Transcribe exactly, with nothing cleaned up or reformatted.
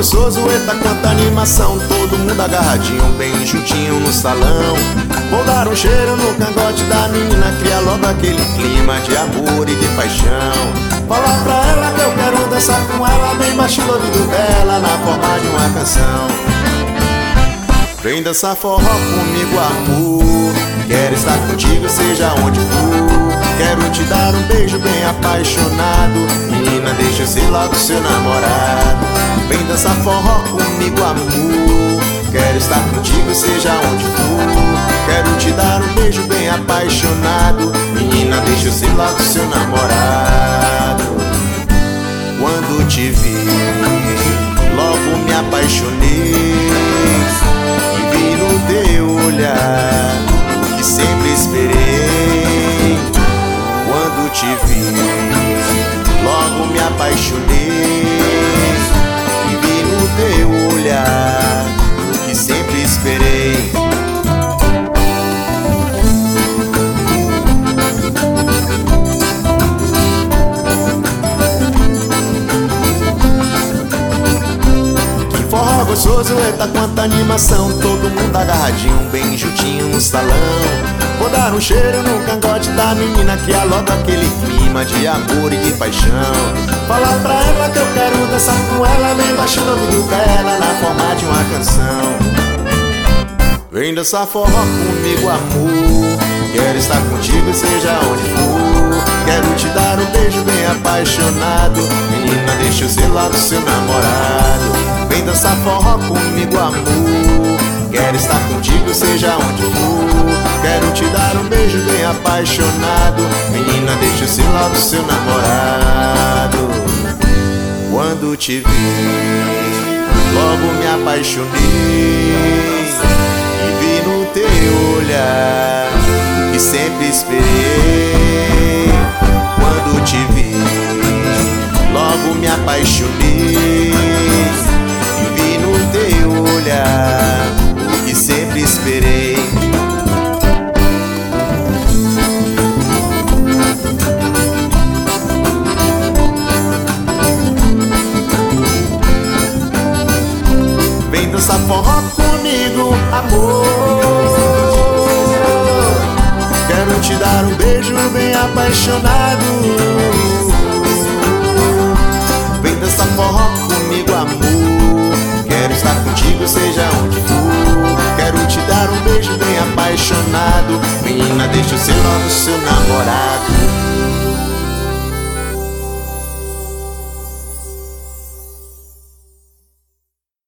gostoso, eita quanta animação. Todo mundo agarradinho, bem juntinho no salão. Vou dar um cheiro no cangote da menina, cria logo aquele clima de amor e de paixão. Falar pra ela que eu quero dançar com ela, bem baixinho no ouvido dela, na forma de uma canção. Vem dançar forró comigo, amor. Quero estar contigo, seja onde for. Quero te dar um beijo bem apaixonado. Menina, deixa eu ser logo seu namorado. Vem dançar forró comigo, amor. Quero estar contigo, seja onde for. Quero te dar um beijo bem apaixonado. Menina, deixa eu ser logo seu namorado. Quando te vi, logo me apaixonei e vi no teu olhar o que sempre esperei. Quando te vi, logo me apaixonei e vi no teu olhar o que sempre esperei. Forró gostoso, eita quanta animação. Todo mundo agarradinho, bem juntinho no salão. Vou dar um cheiro no cangote da menina, criar logo aquele clima de amor e de paixão. Falar pra ela que eu quero dançar com ela, bem baixinho no ouvido dela, na forma de uma canção. Vem dançar forró comigo, amor. Quero estar contigo, seja onde for. Quero te dar um beijo bem apaixonado. Menina, deixa eu ser logo seu namorado. Vem dançar forró comigo, amor. Quero estar contigo, seja onde for. Quero te dar um beijo bem apaixonado. Menina, deixa eu ser logo seu namorado. Quando te vi, logo me apaixonei e vi no teu olhar que sempre esperei. Quando te vi, logo me apaixonei e vi no teu olhar o que sempre esperei. Vem dançar forró comigo, amor. Quero te dar um beijo bem apaixonado. Vem dançar forró comigo, amor. Quero estar contigo, seja onde for. Quero te dar um beijo bem apaixonado. Menina, deixa eu ser logo seu namorado.